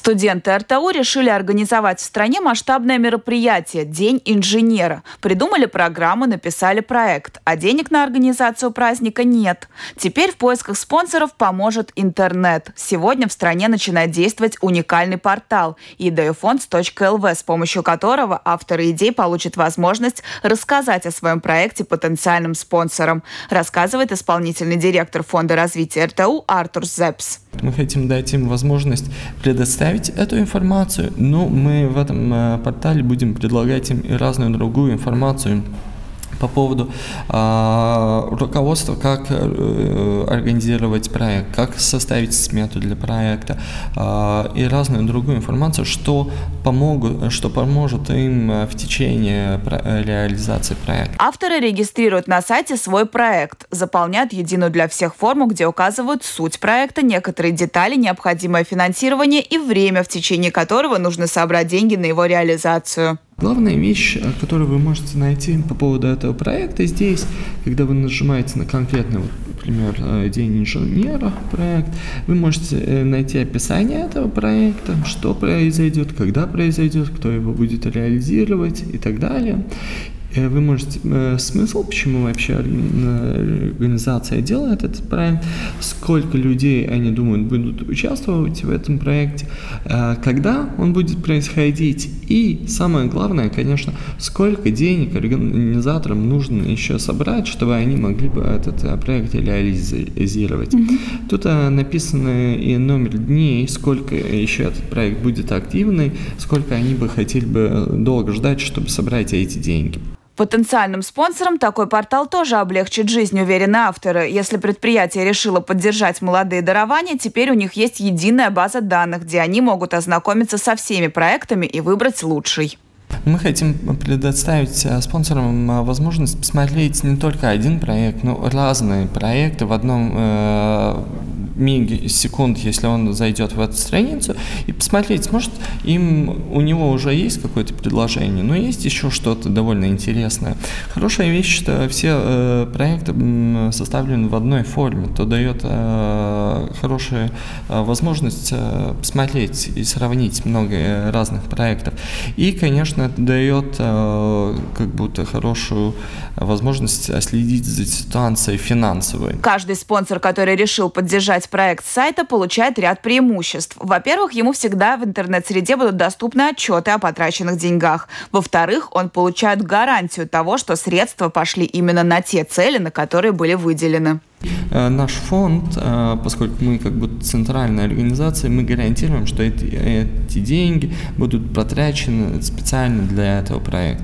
Студенты РТУ решили организовать в стране масштабное мероприятие «День инженера». Придумали программу, написали проект, а денег на организацию праздника нет. Теперь в поисках спонсоров поможет интернет. Сегодня в стране начинает действовать уникальный портал ideafonds.lv, с помощью которого авторы идей получат возможность рассказать о своем проекте потенциальным спонсорам, рассказывает исполнительный директор Фонда развития РТУ Артур Зепс. Мы хотим дать им возможность предоставить эту информацию, но мы в этом портале будем предлагать им и разную другую информацию по поводу руководства, как организировать проект, как составить смету для проекта и разную другую информацию, что поможет им в течение реализации проекта. Авторы регистрируют на сайте свой проект, заполняют единую для всех форму, где указывают суть проекта, некоторые детали, необходимое финансирование и время, в течение которого нужно собрать деньги на его реализацию. Главная вещь, которую вы можете найти по поводу этого проекта здесь, когда вы нажимаете на конкретный, например, День инженера проект, вы можете найти описание этого проекта, что произойдет, когда произойдет, кто его будет реализировать и так далее. Вы можете смысл, почему вообще организация делает этот проект, сколько людей, они думают, будут участвовать в этом проекте, когда он будет происходить и, самое главное, конечно, сколько денег организаторам нужно еще собрать, чтобы они могли бы этот проект реализировать. Тут написано и номер дней, сколько еще этот проект будет активный, сколько они бы хотели бы долго ждать, чтобы собрать эти деньги. Потенциальным спонсорам такой портал тоже облегчит жизнь, уверены авторы. Если предприятие решило поддержать молодые дарования, теперь у них есть единая база данных, где они могут ознакомиться со всеми проектами и выбрать лучший. Мы хотим предоставить спонсорам возможность посмотреть не только один проект, но разные проекты в одном миллисекунд, если он зайдет в эту страницу, и посмотреть, может, у него уже есть какое-то предложение, но есть еще что-то довольно интересное. Хорошая вещь, что все проекты составлены в одной форме, то дает хорошую возможность посмотреть и сравнить много разных проектов. И, конечно, это дает как будто хорошую возможность следить за ситуацией финансовой. Каждый спонсор, который решил поддержать проект сайта, получает ряд преимуществ. Во-первых, ему всегда в интернет-среде будут доступны отчеты о потраченных деньгах. Во-вторых, он получает гарантию того, что средства пошли именно на те цели, на которые были выделены. Наш фонд, поскольку мы как бы центральная организация, мы гарантируем, что эти деньги будут потрачены специально для этого проекта.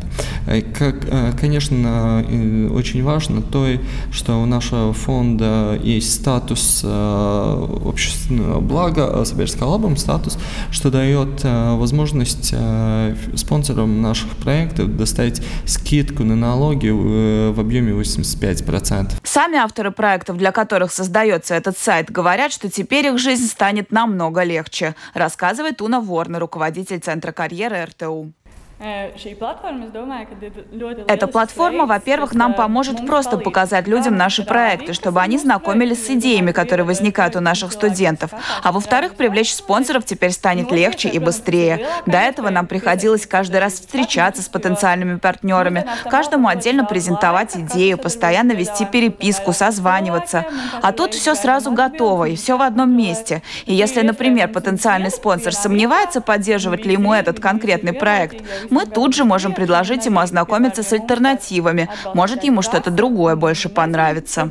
Конечно, очень важно то, что у нашего фонда есть статус общественного блага, Сабирскалабом статус, что дает возможность спонсорам наших проектов достать скидку на налоги в объеме 85%. Сами авторы проектов, для которых создается этот сайт, говорят, что теперь их жизнь станет намного легче, рассказывает Уна Ворна, руководитель Центра карьеры РТУ. Эта платформа, во-первых, нам поможет просто показать людям наши проекты, чтобы они знакомились с идеями, которые возникают у наших студентов. А во-вторых, привлечь спонсоров теперь станет легче и быстрее. До этого нам приходилось каждый раз встречаться с потенциальными партнерами, каждому отдельно презентовать идею, постоянно вести переписку, созваниваться. А тут все сразу готово, и все в одном месте. И если, например, потенциальный спонсор сомневается, поддерживать ли ему этот конкретный проект, мы тут же можем предложить ему ознакомиться с альтернативами. Может, ему что-то другое больше понравится.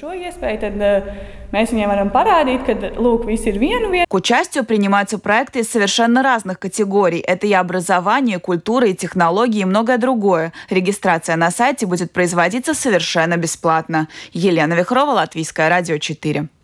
К участию принимаются проекты из совершенно разных категорий. Это и образование, и культура, и технологии, и многое другое. Регистрация на сайте будет производиться совершенно бесплатно. Елена Вихрова, Латвийское радио 4.